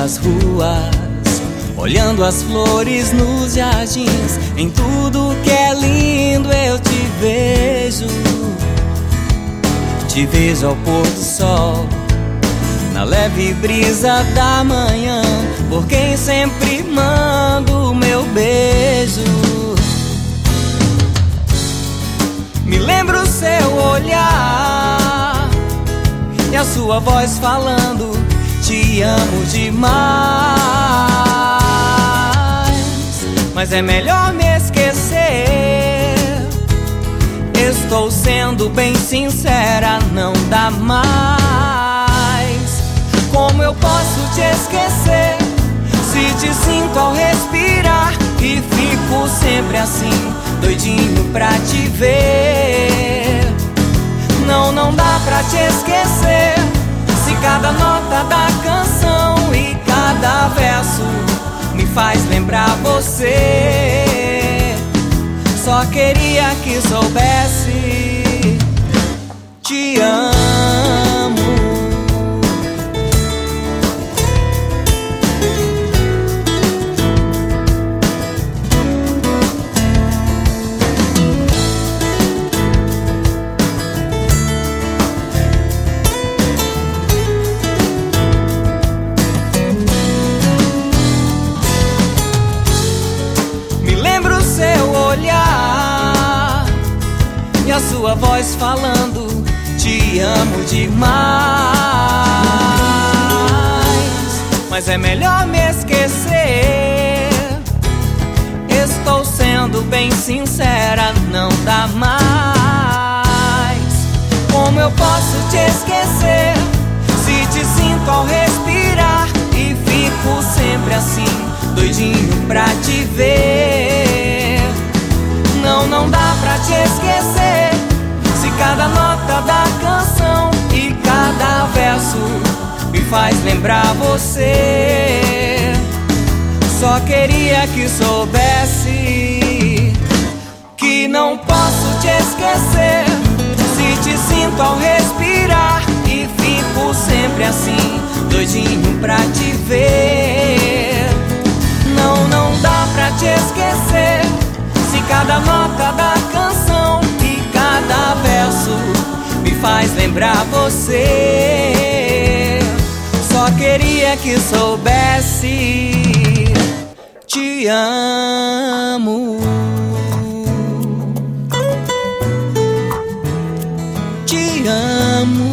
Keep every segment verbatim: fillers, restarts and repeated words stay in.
pelas ruas, olhando as flores nos jardins. Em tudo que é lindo eu te vejo. Te vejo ao pôr do sol, na leve brisa da manhã, por quem sempre mando o meu beijo. Me lembro seu olhar e a sua voz falando: te amo demais. Mas é melhor me esquecer. Estou sendo bem sincera, não dá mais. Como eu posso te esquecer se te sinto ao respirar e fico sempre assim, doidinho pra te ver? Não, não dá pra te esquecer se cada nota da canção e cada verso me faz lembrar você. Só queria que soubesse, te amo. E a sua voz falando: te amo demais. Mas é melhor me esquecer. Estou sendo bem sincera, não dá mais. Como eu posso te esquecer se te sinto ao respirar e fico sempre assim, doidinho pra te ver? Não, não dá pra te esquecer se cada nota da canção e cada verso me faz lembrar você. Só queria que soubesse que não posso te esquecer se te sinto ao respirar e fico sempre assim, doidinho pra te ver. Não, não dá pra te esquecer se cada nota da canção e cada verso me faz lembrar você. Só queria que soubesse, te amo. Te amo.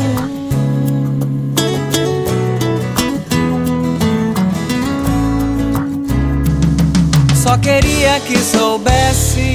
Só queria que soubesse,